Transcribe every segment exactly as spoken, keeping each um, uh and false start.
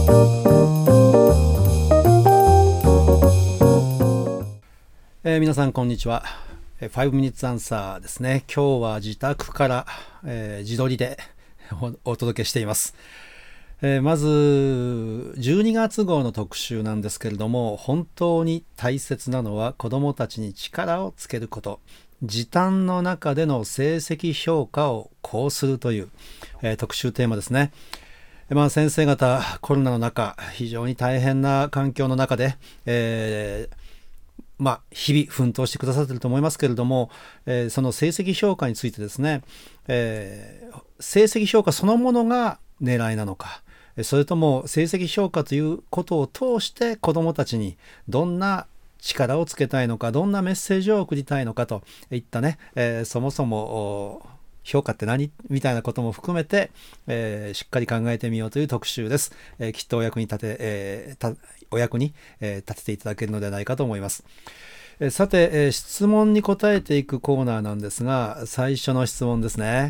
えー、皆さんこんにちは。ファイブミニッツアンサーですね。今日は自宅から、えー、自撮りでお, お届けしています。えー、まずじゅうにがつ号の特集なんですけれども、本当に大切なのは子どもたちに力をつけること、時短の中での成績評価をこうするという、えー、特集テーマですね。まあ、先生方コロナの中、非常に大変な環境の中で、えーまあ、日々奮闘してくださっていると思いますけれども、えー、その成績評価についてですね、えー、成績評価そのものが狙いなのか、それとも成績評価ということを通して子どもたちにどんな力をつけたいのか、どんなメッセージを送りたいのかといったね、えー、そもそも評価って何みたいなことも含めて、えー、しっかり考えてみようという特集です。えー、きっとお役に立て、えー、たお役に、えー、立てていただけるのではないかと思います。えー、さて、えー、質問に答えていくコーナーなんですが、最初の質問ですね。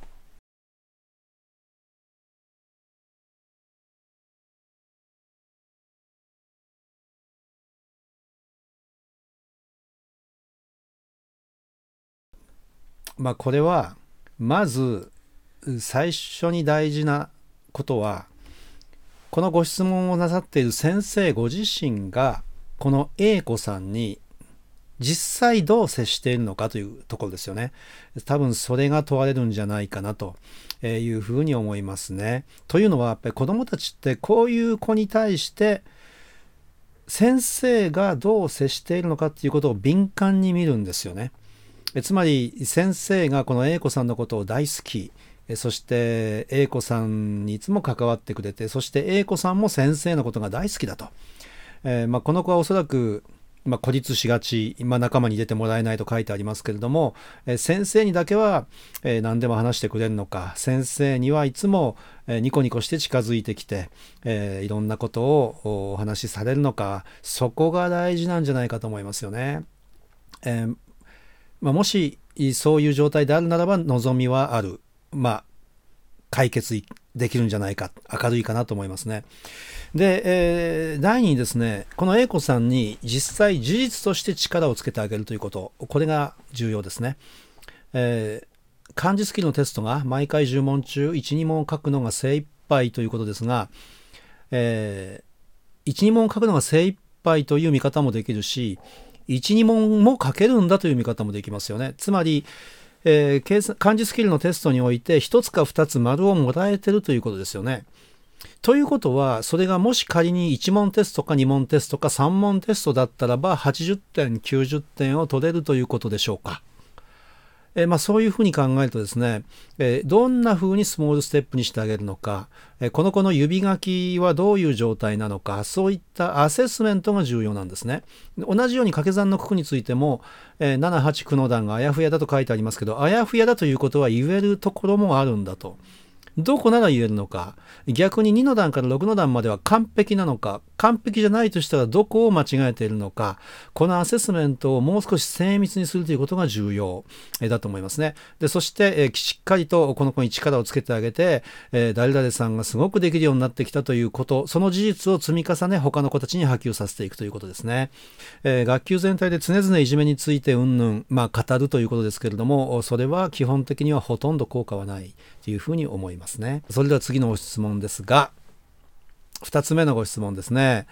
まあ、これはまず最初に大事なことは、このご質問をなさっている先生ご自身がこの A 子さんに実際どう接しているのかというところですよね。多分それが問われるんじゃないかなというふうに思いますね。というのはやっぱり子どもたちってこういう子に対して先生がどう接しているのかということを敏感に見るんですよね。つまり先生がこの A 子さんのことを大好き、そして A 子さんにいつも関わってくれて、そして A 子さんも先生のことが大好きだと、えーまあ、この子はおそらく、まあ、孤立しがち、まあ、仲間に出てもらえないと書いてありますけれども、えー、先生にだけは、えー、何でも話してくれるのか、先生にはいつも、えー、ニコニコして近づいてきて、えー、いろんなことをお話しされるのか、そこが大事なんじゃないかと思いますよね。えーまあ、もしそういう状態であるならば望みはある、まあ、解決できるんじゃないか、明るいかなと思いますね。で、えー、第二にですね、この A 子さんに実際事実として力をつけてあげるということ、これが重要ですね。えー、漢字スキルのテストが毎回じゅう問中いち、に問を書くのが精一杯ということですが、えー、いち、に問を書くのが精一杯という見方もできるし、いち、に問も書けるんだという見方もできますよね。つまり、えー、漢字スキルのテストにおいてひとつかふたつ丸をもらえてるということですよね。ということは、それがもし仮にいち問テストかに問テストかさん問テストだったらばはちじゅってんきゅうじゅってんを取れるということでしょうか。えーまあ、そういうふうに考えるとですね、えー、どんなふうにスモールステップにしてあげるのか、えー、この子の指書きはどういう状態なのか、そういったアセスメントが重要なんですね。同じように掛け算の九九についても、えー、なな、はち、きゅうの段があやふやだと書いてありますけど、あやふやだということは言えるところもあるんだと。どこなら言えるのか、逆ににの段からろくの段までは完璧なのか、完璧じゃないとしたらどこを間違えているのか、このアセスメントをもう少し精密にするということが重要だと思いますね。で、そして、えー、しっかりとこの子に力をつけてあげて、えー、誰々さんがすごくできるようになってきたということ、その事実を積み重ね他の子たちに波及させていくということですね。えー、学級全体で常々いじめについてうんぬん、まあ、語るということですけれども、それは基本的にはほとんど効果はないというふうに思いますね。それでは次のご質問ですが、ふたつめのご質問ですね。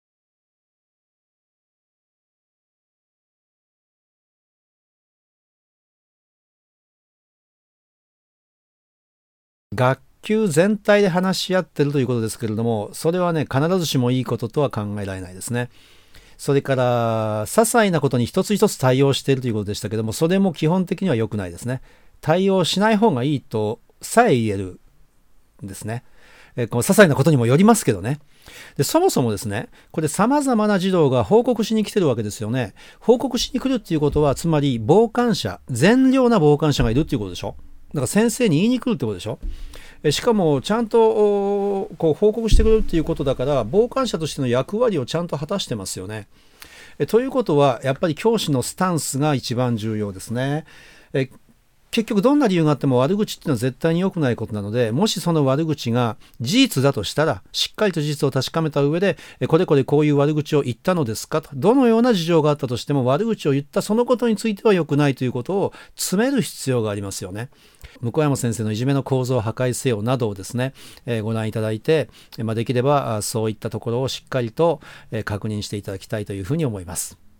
学級全体で話し合っているということですけれども、それはね、必ずしもいいこととは考えられないですね。それから些細なことに一つ一つ対応しているということでしたけども、それも基本的には良くないですね。対応しない方がいいとさえ言えるんですね。えこの些細なことにもよりますけどね。で、そもそもですね、これ様々な児童が報告しに来てるわけですよね。報告しに来るっていうことは、つまり傍観者、善良な傍観者がいるっていうことでしょ。だから先生に言いに来るってことでしょ。えしかもちゃんとこう報告してくれるっていうことだから、傍観者としての役割をちゃんと果たしてますよね。えということは、やっぱり教師のスタンスが一番重要ですね。え結局どんな理由があっても悪口っていうのは絶対に良くないことなので、もしその悪口が事実だとしたら、しっかりと事実を確かめた上で、これこれこういう悪口を言ったのですかと、どのような事情があったとしても悪口を言ったそのことについては良くないということを詰める必要がありますよね。向山先生のいじめの構造を破壊せよなどをですね、えー、ご覧いただいて、まあ、できればそういったところをしっかりと確認していただきたいというふうに思います。